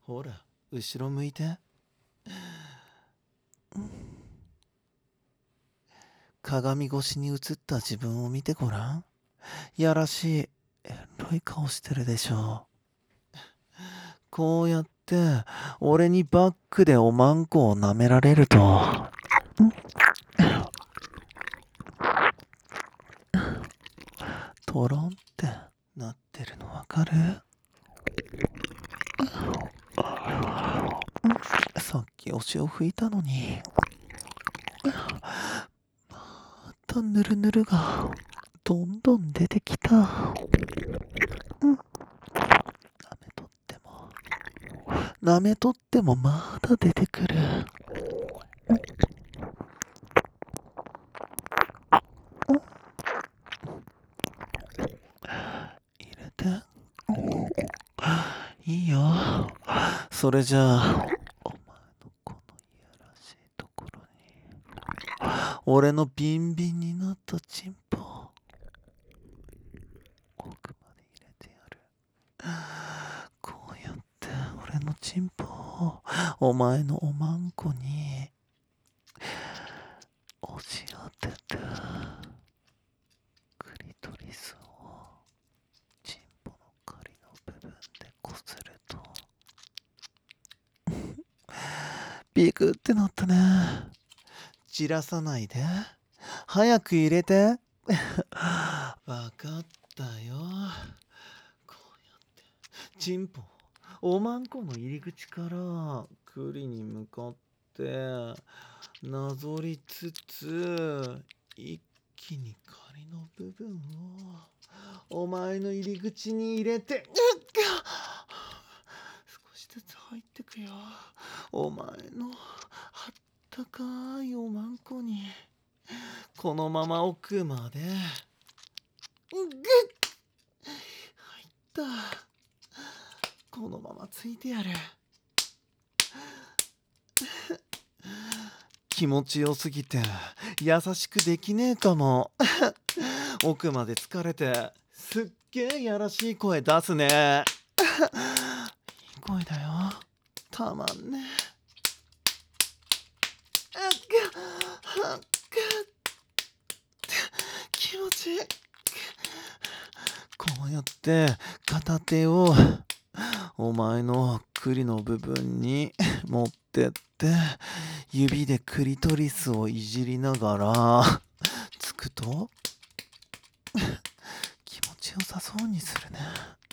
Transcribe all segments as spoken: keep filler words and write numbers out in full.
ほら、後ろ向いて。鏡越しに映った自分を見てごらん。やらしい、エロい顔してるでしょ。こうやって、俺にバックでおまんこを舐められると、トロンってなってるのわかる？さっきお塩拭いたのに、またぬるぬるがどんどん出てきた。うん、舐めとっても舐めとってもまだ出てくる。入れて。いいよ。それじゃあ、お前のこのいやらしいところに、俺のビンビンになったチンポ、奥まで入れてやる。こうやって俺のチンポをお前のおまんこに押し当てて、クリトリスをチンポの狩りの部分でこすると、ビクってなったね。じらさないで。早く入れて。わかったよ。こうやってチンポおまんこの入り口から栗に向かってなぞりつつ、一気に仮の部分をお前の入り口に入れて、少しずつ入ってくよ。お前のあったかいおまんこにこのまま奥までグッ入った。このままついてやる。気持ちよすぎて優しくできねえかも。奥まで疲れてすっげえやらしい声出すね。いい声だよ。たまんね。気持ちいい。こうやって片手をお前の栗の部分に持ってって指でクリトリスをいじりながらつくと気持ちよさそうにするね。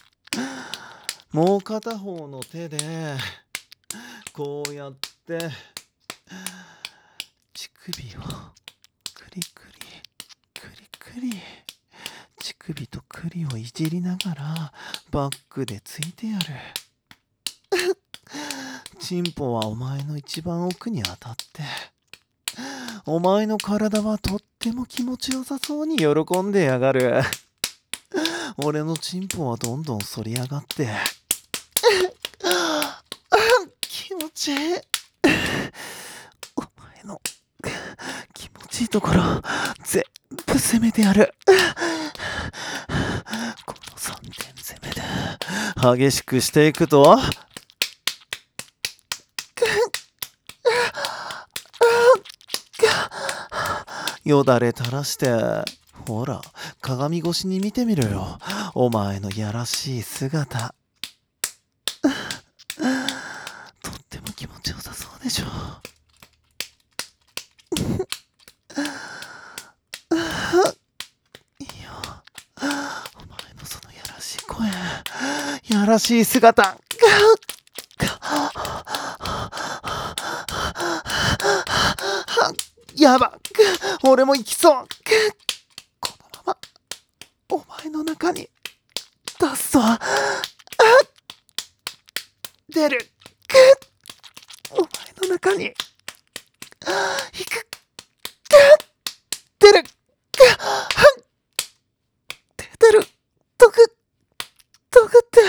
もう片方の手でこうやって乳首をクリクリクリクリ乳首と栗をいじりながらバックでついてやる。チンポはお前の一番奥に当たってお前の体はとっても気持ちよさそうに喜んでやがる。俺のチンポはどんどん反り上がって気持ちいい。お前の気持ちいいところ全部攻めてやる。このさんてん攻めで激しくしていくとよだれ垂らして、ほら鏡越しに見てみろよ、お前のやらしい姿。とっても気持ちよさそうでしょ。いいよ、お前のそのやらしい声、やらしい姿。やば、俺も行きそう。このままお前の中に出すぞ。出る。お前の中に行く。出る。出る。毒毒って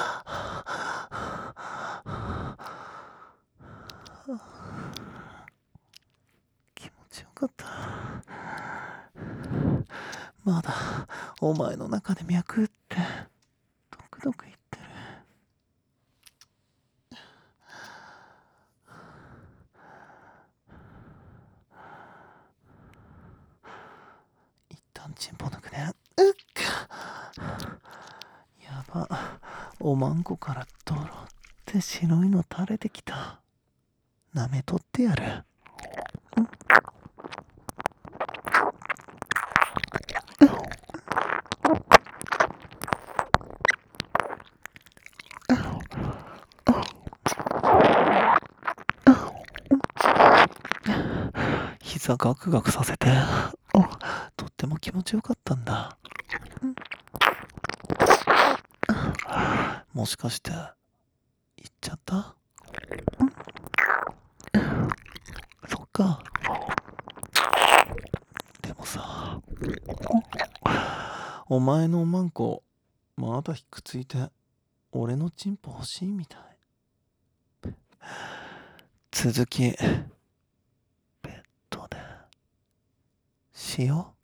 気持ちよかった。まだお前の中で脈打ってドクドク言ってる。 チンポ抜くね。うっか。やば。おまんこからドロって白いの垂れてきた。舐めとってやる。膝ガクガクさせて、とっても気持ちよかったんだ。もしかして行っちゃった？そっか。でもさ、お前のおまんこまだひっくついて俺のチンポ欲しいみたい。続きベッドでしよう。